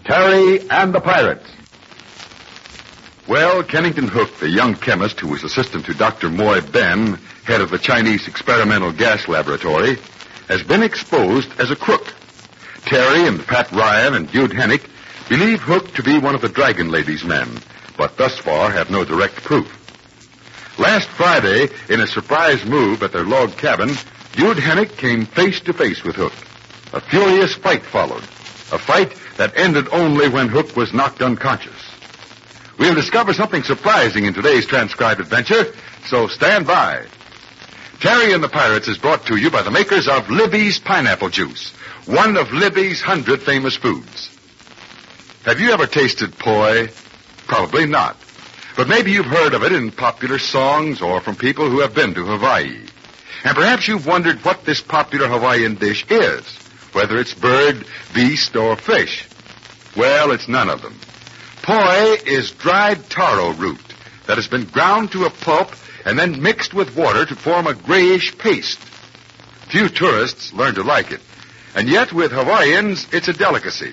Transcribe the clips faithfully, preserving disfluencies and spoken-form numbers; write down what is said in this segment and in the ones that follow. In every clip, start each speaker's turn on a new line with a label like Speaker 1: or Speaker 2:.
Speaker 1: Terry and the Pirates. Well, Kennington Hook, the young chemist who was assistant to Doctor Moy Ben, head of the Chinese Experimental Gas Laboratory, has been exposed as a crook. Terry and Pat Ryan and Jude Hennick believe Hook to be one of the Dragon Lady's men, but thus far have no direct proof. Last Friday, in a surprise move at their log cabin, Jude Hennick came face to face with Hook. A furious fight followed, a fight that ended only when Hook was knocked unconscious. We'll discover something surprising in today's transcribed adventure, so stand by. Terry and the Pirates is brought to you by the makers of Libby's Pineapple Juice, one of Libby's hundred famous foods. Have you ever tasted poi? Probably not. But maybe you've heard of it in popular songs or from people who have been to Hawaii. And perhaps you've wondered what this popular Hawaiian dish is, whether it's bird, beast, or fish. Well, it's none of them. Poi is dried taro root that has been ground to a pulp and then mixed with water to form a grayish paste. Few tourists learn to like it, and yet with Hawaiians, it's a delicacy.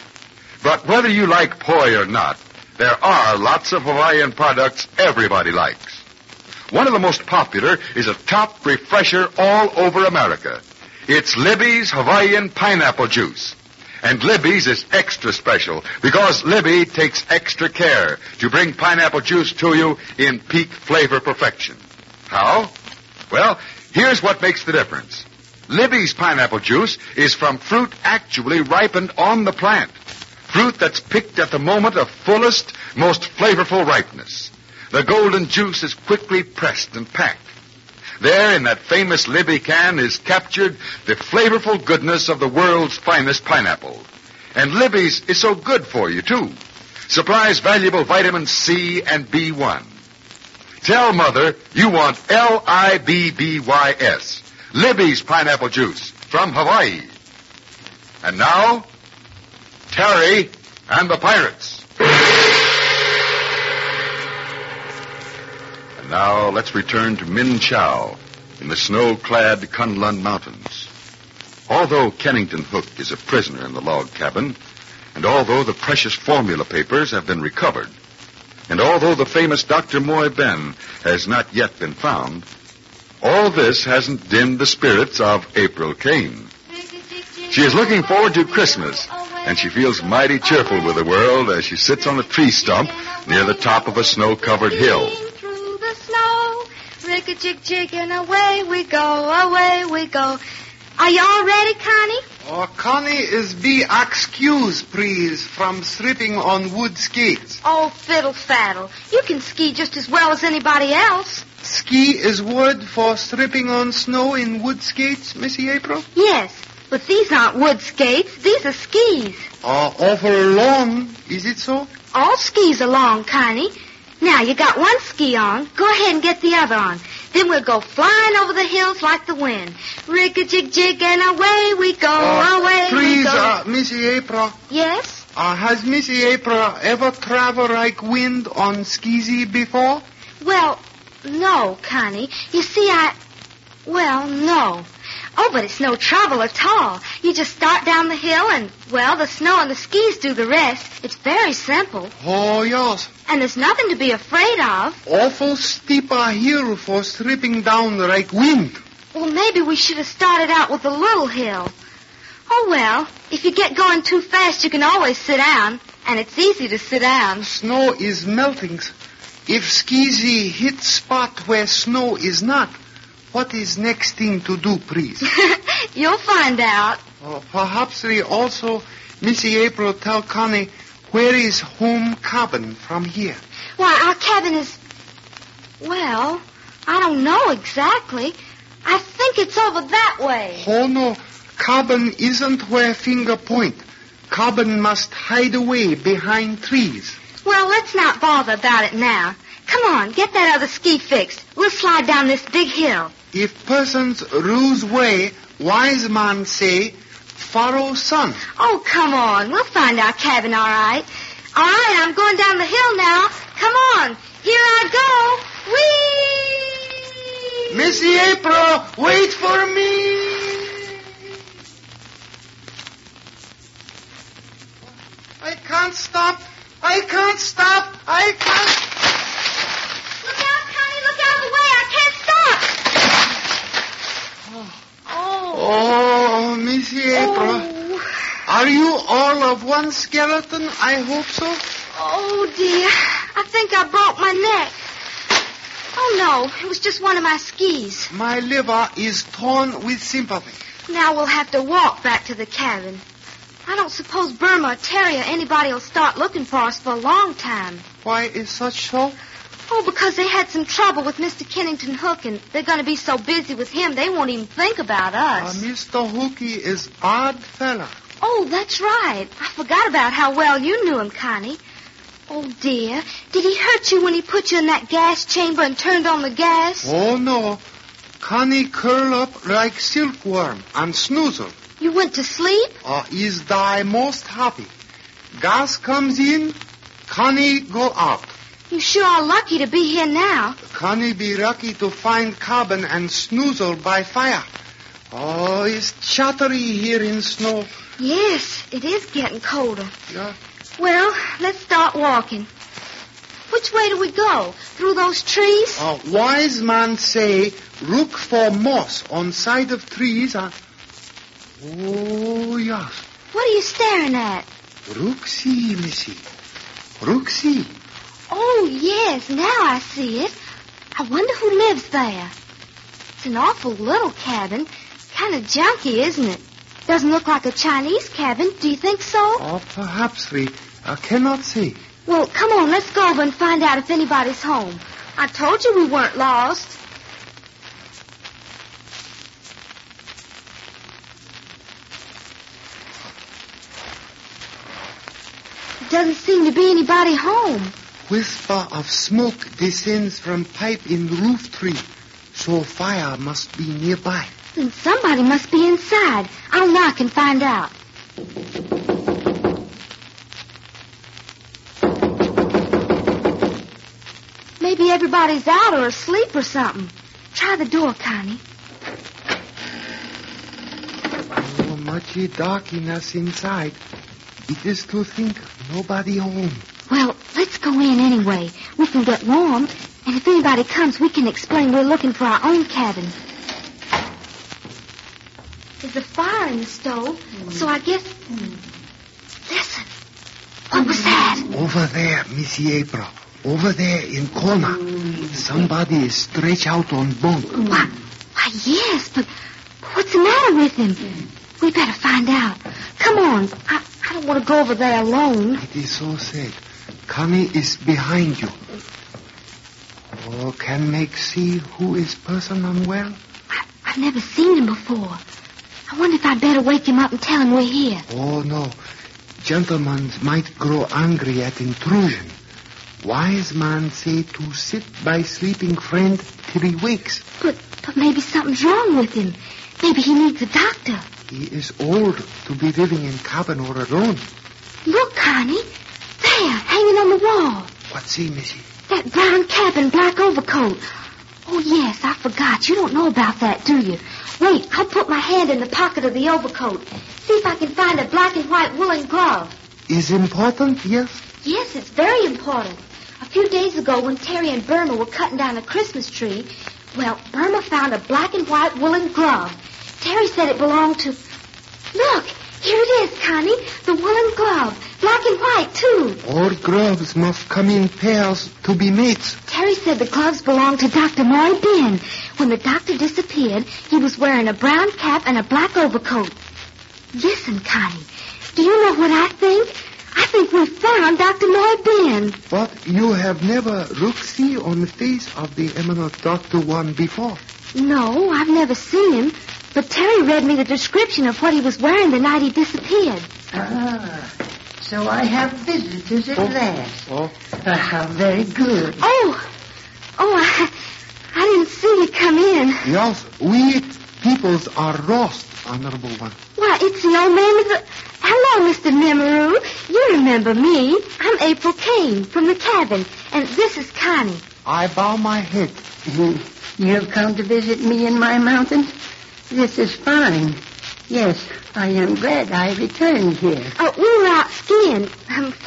Speaker 1: But whether you like poi or not, there are lots of Hawaiian products everybody likes. One of the most popular is a top refresher all over America. It's Libby's Hawaiian Pineapple Juice. And Libby's is extra special because Libby takes extra care to bring pineapple juice to you in peak flavor perfection. How? Well, here's what makes the difference. Libby's pineapple juice is from fruit actually ripened on the plant. Fruit that's picked at the moment of fullest, most flavorful ripeness. The golden juice is quickly pressed and packed. There in that famous Libby can is captured the flavorful goodness of the world's finest pineapple. And Libby's is so good for you, too. Supplies valuable vitamins C and B one. Tell Mother you want L I B B Y S. Libby's pineapple juice from Hawaii. And now, Terry and the Pirates. Now, let's return to Min Chow in the snow-clad Kunlun Mountains. Although Kennington Hook is a prisoner in the log cabin, and although the precious formula papers have been recovered, and although the famous Doctor Moy Ben has not yet been found, all this hasn't dimmed the spirits of April Kane. She is looking forward to Christmas, and she feels mighty cheerful with the world as she sits on a tree stump near the top of a snow-covered hill.
Speaker 2: Rick-a-jig-jig and away we go, away we go. Are you all ready, Connie?
Speaker 3: Oh, Connie is be excused, please, from slipping on wood skates.
Speaker 2: Oh, fiddle-faddle. You can ski just as well as anybody else.
Speaker 3: Ski is word for slipping on snow in wood skates, Missy April?
Speaker 2: Yes, but these aren't wood skates. These are skis.
Speaker 3: Uh, awful long, is it so?
Speaker 2: All skis are long, Connie. Now, you got one ski on. Go ahead and get the other on. Then we'll go flying over the hills like the wind. Rick-a-jig-jig and away we go,
Speaker 3: uh,
Speaker 2: away
Speaker 3: please,
Speaker 2: we go.
Speaker 3: Uh, Missy April.
Speaker 2: Yes?
Speaker 3: Uh, has Missy April ever traveled like wind on skisi before?
Speaker 2: Well, no, Connie. You see, I... Well, no. Oh, but it's no trouble at all. You just start down the hill and, well, the snow and the skis do the rest. It's very simple.
Speaker 3: Oh, yes.
Speaker 2: And there's nothing to be afraid of.
Speaker 3: Awful steep a hill for slipping down like wind.
Speaker 2: Well, maybe we should have started out with a little hill. Oh, well, if you get going too fast, you can always sit down. And it's easy to sit down.
Speaker 3: Snow is melting. If skisi hit spot where snow is not, what is next thing to do, please?
Speaker 2: You'll find out.
Speaker 3: Oh, perhaps we also, Missy April, tell Connie, where is home cabin from here?
Speaker 2: Why, our cabin is... Well, I don't know exactly. I think it's over that way.
Speaker 3: Oh, no. Cabin isn't where finger point. Cabin must hide away behind trees.
Speaker 2: Well, let's not bother about it now. Come on, get that other ski fixed. We'll slide down this big hill.
Speaker 3: If persons lose way, wise man say, follow sun.
Speaker 2: Oh, come on. We'll find our cabin all right. All right, I'm going down the hill now. Come on. Here I go. Whee!
Speaker 3: Missy April, wait for me. I can't stop. I can't stop. I can't.
Speaker 2: Look out, Connie. Look out of the way. I can't stop. Oh.
Speaker 3: Oh, Missy April.
Speaker 2: Oh.
Speaker 3: Are you all of one skeleton? I hope so.
Speaker 2: Oh, dear. I think I broke my neck. Oh, no. It was just one of my skis.
Speaker 3: My liver is torn with sympathy.
Speaker 2: Now we'll have to walk back to the cabin. I don't suppose Burma or Terry or anybody will start looking for us for a long time.
Speaker 3: Why is such so?
Speaker 2: Oh, because they had some trouble with Mister Kennington Hook, and they're going to be so busy with him they won't even think about us.
Speaker 3: Uh, Mister Hookie is odd fella.
Speaker 2: Oh, that's right. I forgot about how well you knew him, Connie. Oh, dear. Did he hurt you when he put you in that gas chamber and turned on the gas?
Speaker 3: Oh, no. Connie curl up like silkworm and snoozle.
Speaker 2: You went to sleep?
Speaker 3: Uh, is thy most happy. Gas comes in, Connie go out.
Speaker 2: You sure are lucky to be here now.
Speaker 3: Connie be lucky to find cabin and snoozle by fire. Oh, it's chattery here in snow.
Speaker 2: Yes, it is getting colder.
Speaker 3: Yeah.
Speaker 2: Well, let's start walking. Which way do we go? Through those trees?
Speaker 3: Uh, wise man say, look for moss on side of trees. Uh... Oh, yes.
Speaker 2: What are you staring at?
Speaker 3: Rooksy, Missy. Rooksy.
Speaker 2: Oh, yes, now I see it. I wonder who lives there. It's an awful little cabin. Kind of junky, isn't it? Doesn't look like a Chinese cabin. Do you think so?
Speaker 3: Oh, perhaps we. I cannot see.
Speaker 2: Well, come on, let's go over and find out if anybody's home. I told you we weren't lost. Doesn't seem to be anybody home.
Speaker 3: Whisper of smoke descends from pipe in roof tree, so fire must be nearby.
Speaker 2: Then somebody must be inside. I'll knock and find out. Maybe everybody's out or asleep or something. Try the door, Connie.
Speaker 3: Oh, muchy darkness inside. It is to think nobody home.
Speaker 2: Well, let's go in anyway. We can get warm, and if anybody comes, we can explain we're looking for our own cabin. There's a fire in the stove, mm. so I guess... Mm. Listen. What was that?
Speaker 3: Over there, Missy April. Over there in corner. Mm. Somebody is stretched out on bunk.
Speaker 2: Why, why, yes, but what's the matter with him? Mm. We better find out. Come on. I, I don't want to go over there alone.
Speaker 3: It is so sad. Connie is behind you. Oh, can make see who is person unwell?
Speaker 2: I, I've never seen him before. I wonder if I'd better wake him up and tell him we're here.
Speaker 3: Oh, no. Gentlemen might grow angry at intrusion. Wise man say to sit by sleeping friend till he wakes.
Speaker 2: But, but maybe something's wrong with him. Maybe he needs a doctor.
Speaker 3: He is old to be living in cabin or alone.
Speaker 2: Look, Connie. There, hanging on the wall.
Speaker 3: What's he, Missy?
Speaker 2: That brown cap and black overcoat. Oh, yes, I forgot. You don't know about that, do you? Wait, I'll put my hand in the pocket of the overcoat. See if I can find a black and white woolen glove.
Speaker 3: Is important, yes?
Speaker 2: Yes, it's very important. A few days ago, when Terry and Burma were cutting down a Christmas tree, well, Burma found a black and white woolen glove. Terry said it belonged to... Look, here it is, Connie. The woolen glove. Black and white, too.
Speaker 3: All gloves must come in pairs to be mates.
Speaker 2: Terry said the gloves belonged to Doctor Moy Ben. When the doctor disappeared, he was wearing a brown cap and a black overcoat. Listen, Connie, do you know what I think? I think we found Doctor Moy Ben.
Speaker 3: But you have never looked see on the face of the eminent Doctor One before.
Speaker 2: No, I've never seen him. But Terry read me the description of what he was wearing the night he disappeared.
Speaker 4: Ah, so I have visitors at
Speaker 3: oh.
Speaker 4: last.
Speaker 3: Oh.
Speaker 4: Uh, how very good.
Speaker 2: Oh, oh, I, I didn't see you come in.
Speaker 3: Yes, we peoples are lost, Honorable One.
Speaker 2: Why, it's the old man with the... Hello, Mister Memoru. You remember me. I'm April Kane from the cabin, and this is Connie.
Speaker 3: I bow my head.
Speaker 4: You have come to visit me in my mountain? This is fine. Yes, I am glad I returned here.
Speaker 2: Oh, we were out skiing. Um, for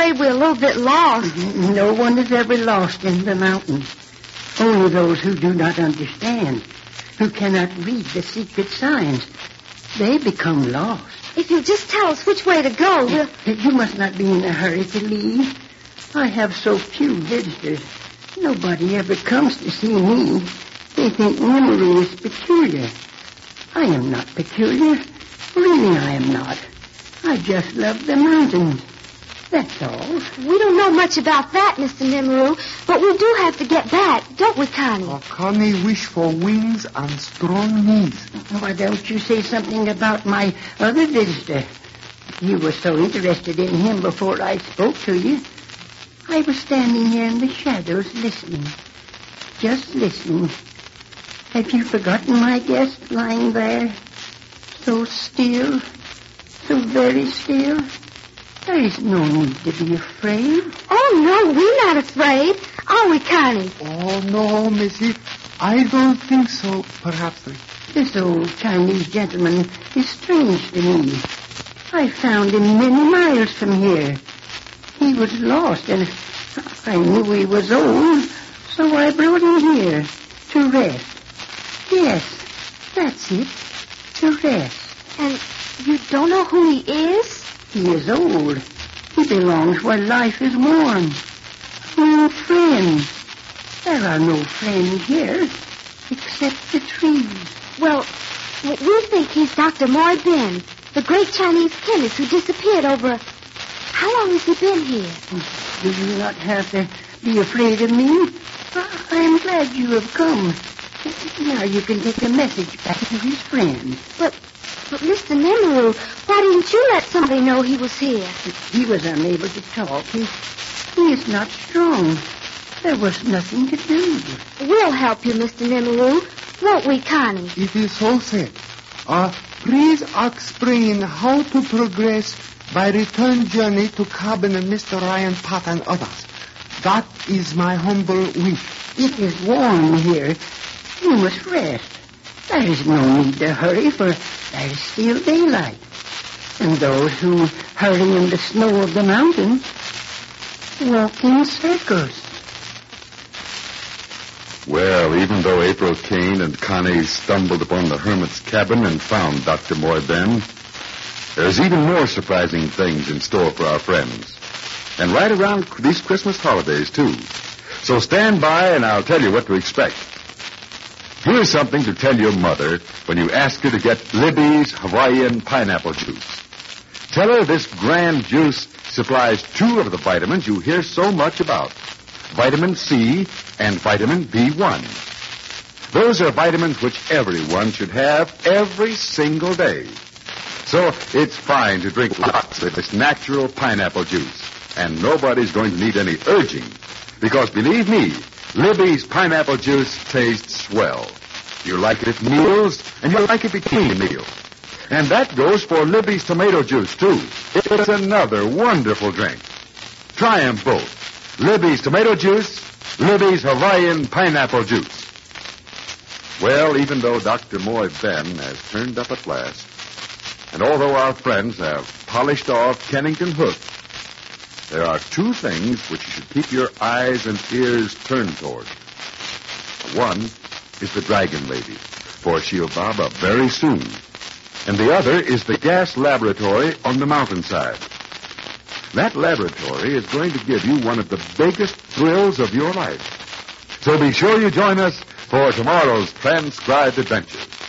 Speaker 2: afraid we're a little bit lost.
Speaker 4: No one is ever lost in the mountains. Only those who do not understand, who cannot read the secret signs, they become lost.
Speaker 2: If you'll just tell us which way to go, we'll...
Speaker 4: You must not be in a hurry to leave. I have so few visitors. Nobody ever comes to see me. They think Nimroo is peculiar. I am not peculiar. Really, I am not. I just love the mountains. That's all.
Speaker 2: We don't know much about that, Mister Nimroo, but we do have to get back, don't we, Connie?
Speaker 3: Oh, Connie wish for wings and strong knees.
Speaker 4: Why don't you say something about my other visitor? You were so interested in him before I spoke to you. I was standing here in the shadows listening. Just listening. Have you forgotten my guest lying there? So still. So very still. There is no need to be afraid.
Speaker 2: Oh, no, we're not afraid. Are we, Connie?
Speaker 3: Oh, no, Missy. I don't think so, perhaps.
Speaker 4: This old Chinese gentleman is strange to me. I found him many miles from here. He was lost, and I knew he was old, so I brought him here to rest. Yes, that's it, to rest.
Speaker 2: And you don't know who he is?
Speaker 4: He is old. He belongs where life is warm. No friends. There are no friends here, except the trees.
Speaker 2: Well, we think he's Doctor Moy Ben, the great Chinese chemist who disappeared over... How long has he been here?
Speaker 4: Do you not have to be afraid of me? I am glad you have come. Now you can take a message back to his friends.
Speaker 2: But... But, Mister Nimroo, why didn't you let somebody know he was here?
Speaker 4: He was unable to talk. He, he is not strong. There was nothing to do.
Speaker 2: We'll help you, Mister Nimroo. Won't we, Connie?
Speaker 3: It is all set. Uh, please explain how to progress by return journey to cabin of Mister Ryan Pat and others. That is my humble wish.
Speaker 4: It is warm here. You must rest. There is no need to hurry, for there is still daylight. And those who hurry in the snow of the mountains walk in circles.
Speaker 1: Well, even though April Kane and Connie stumbled upon the hermit's cabin and found Doctor Moy Ben, there's even more surprising things in store for our friends. And right around these Christmas holidays, too. So stand by and I'll tell you what to expect. Here's something to tell your mother when you ask her to get Libby's Hawaiian pineapple juice. Tell her this grand juice supplies two of the vitamins you hear so much about, vitamin C and vitamin B one. Those are vitamins which everyone should have every single day. So it's fine to drink lots of this natural pineapple juice, and nobody's going to need any urging, because believe me, Libby's pineapple juice tastes swell. You like it at meals, and you like it between meals. And that goes for Libby's tomato juice, too. It's another wonderful drink. Try them both. Libby's tomato juice, Libby's Hawaiian pineapple juice. Well, even though Doctor Moy Ben has turned up at last, and although our friends have polished off Kennington Hook, there are two things which you should keep your eyes and ears turned toward. One is the Dragon Lady, for she'll bob up very soon. And the other is the gas laboratory on the mountainside. That laboratory is going to give you one of the biggest thrills of your life. So be sure you join us for tomorrow's transcribed adventures.